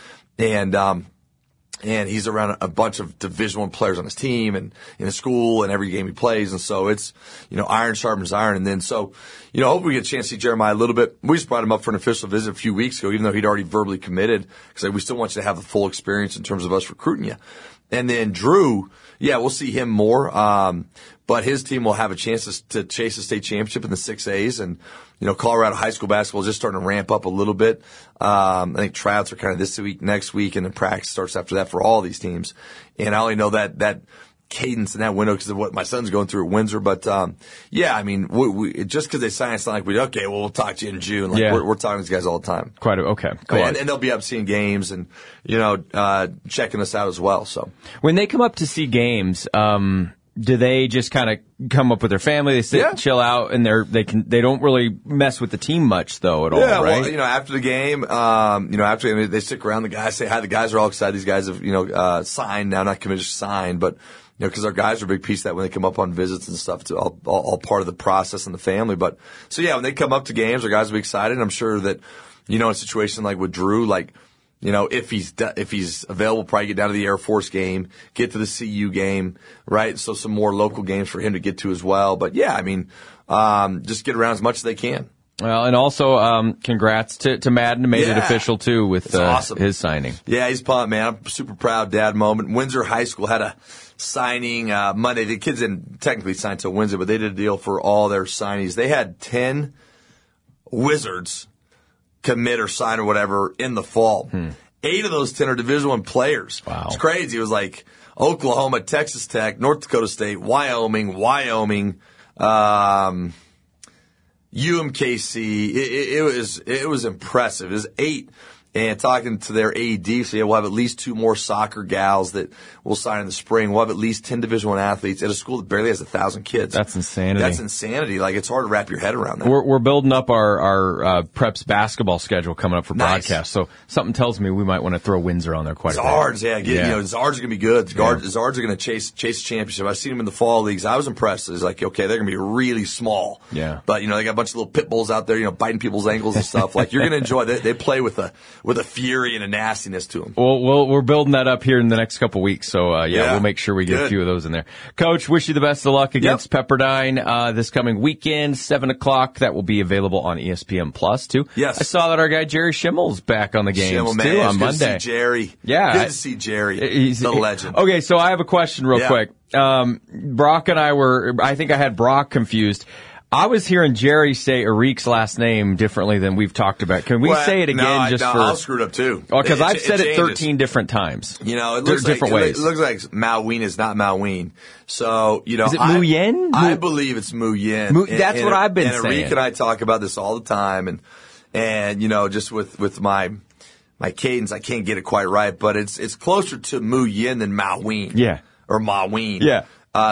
And he's around a bunch of Division I players on his team and in his school and every game he plays. And so it's, you know, iron sharpens iron. And then so, you know, hopefully we get a chance to see Jeremiah a little bit. We just brought him up for an official visit a few weeks ago, even though he'd already verbally committed, because we still want you to have the full experience in terms of us recruiting you. And then Drew, yeah, we'll see him more. But his team will have a chance to chase a state championship in the 6As. And, you know, Colorado high school basketball is just starting to ramp up a little bit. I think tryouts are kind of this week, next week, and then practice starts after that for all these teams. And I only know that cadence in that window because of what my son's going through at Windsor. But, yeah, I mean, we just because they sign, it's not like we'll talk to you in June. Like, we're talking to these guys all the time. Okay. Cool. And they'll be up seeing games and, you know, checking us out as well. So when they come up to see games, do they just kind of come up with their family? They sit and chill out, and they don't really mess with the team much though at all, right? Well, after the game, they stick around. The guys say hi. The guys are all excited. These guys have, signed now, not committed, signed, but, because our guys are a big piece of that when they come up on visits and stuff. It's all part of the process and the family. But, so yeah, when they come up to games, our guys will be excited. I'm sure that, in a situation like with Drew, if he's available, probably get down to the Air Force game, get to the CU game, right? So some more local games for him to get to as well. But yeah, just get around as much as they can. Well, and also, congrats to Madden, who made it official too with awesome. His signing. Yeah, he's pumped, man. I'm super proud, dad moment. Windsor High School had a signing, Monday. The kids didn't technically sign till Wednesday, but they did a deal for all their signees. They had 10 Wizards commit or sign or whatever in the fall. 8 of those 10 are Division I players. Wow. It's crazy. It was like Oklahoma, Texas Tech, North Dakota State, Wyoming, UMKC. It was impressive. It was 8. And talking to their AD, so yeah, we'll have at least 2 more soccer gals that will sign in the spring. We'll have at least 10 Division I athletes at a school that barely has 1,000 kids. That's insanity. It's hard to wrap your head around that. We're building up our Preps basketball schedule coming up for broadcast. So something tells me we might want to throw Windsor on there quite a bit. Zards, Zards are going to be good. Zards are going to chase a championship. I've seen them in the fall leagues. I was impressed. It's like, okay, they're going to be really small. Yeah. But, they got a bunch of little pit bulls out there, biting people's ankles and stuff. Like, you're going to enjoy it. They play with a fury and a nastiness to them. Well, we're building that up here in the next couple weeks. So, we'll make sure we get a few of those in there. Coach, wish you the best of luck against Pepperdine this coming weekend, 7 o'clock. That will be available on ESPN Plus, too. Yes. I saw that our guy Jerry Schimmel's back on the games, too, on Monday. Good to see Jerry. Yeah. Good to see Jerry, the legend. Okay, so I have a question real quick. Brock and I think I had Brock confused. I was hearing Jerry say Arik's last name differently than we've talked about. Can we say it again? I'll screw it up too. Oh, because I've said it 13 different times. It looks different ways. It looks like Maween is not Maween. So, is it Muyen? I believe it's Muyen. That's what I've been saying. And Arik and I talk about this all the time. And just with my cadence, I can't get it quite right, but it's closer to Muyen than Maween. Yeah. Or Maween. Yeah.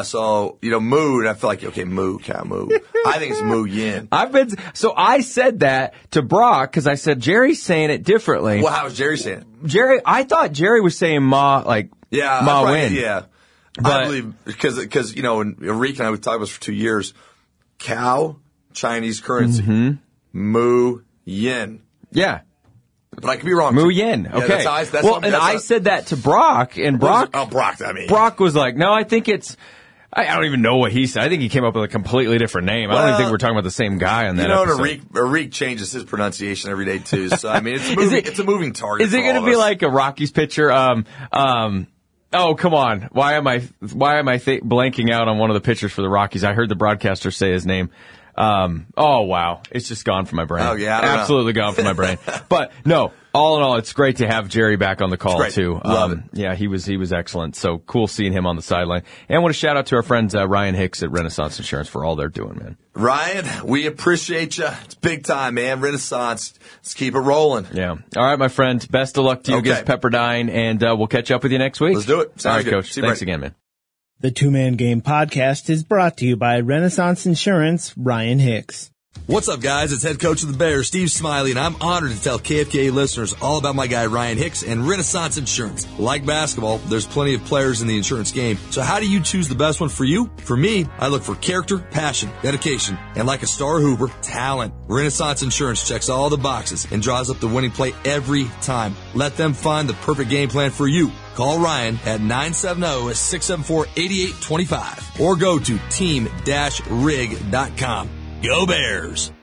Moo, and I feel like, okay, moo, cow, moo. I think it's Moo Yin. So I said that to Brock, because I said, Jerry's saying it differently. Well, how was Jerry saying it? I thought Jerry was saying Ma Win. Yeah. But I believe, because, when Arik and I, we've talked about this for 2 years, cow, Chinese currency, Moo Yin. Yeah. But I could be wrong. Moo Yin. Okay. I said that to Brock, and Brock was like, no, I think it's, I don't even know what he said. I think he came up with a completely different name. I don't even think we're talking about the same guy on that episode. Arik changes his pronunciation every day too. So it's a moving target. Is it going to be like a Rockies pitcher? Oh, come on. Why am I blanking out on one of the pitchers for the Rockies? I heard the broadcaster say his name. Oh wow, it's just gone from my brain. Oh yeah, absolutely gone from my brain. But no, all in all, it's great to have Jerry back on the call too. Love it. Yeah, he was excellent. So cool seeing him on the sideline. And I want to shout out to our friends Ryan Hicks at Renaissance Insurance for all they're doing, man. Ryan, we appreciate you. It's big time, man. Renaissance, let's keep it rolling. Yeah. All right, my friend. Best of luck to you against Pepperdine, and we'll catch up with you next week. Let's do it. All right, Coach. Thanks again, man. The Two-Man Game podcast is brought to you by Renaissance Insurance, Ryan Hicks. What's up, guys? It's head coach of the Bears, Steve Smiley, and I'm honored to tell KFKA listeners all about my guy, Ryan Hicks, and Renaissance Insurance. Like basketball, there's plenty of players in the insurance game. So how do you choose the best one for you? For me, I look for character, passion, dedication, and like a star Hoover, talent. Renaissance Insurance checks all the boxes and draws up the winning play every time. Let them find the perfect game plan for you. Call Ryan at 970-674-8825 or go to team-rig.com. Go Bears!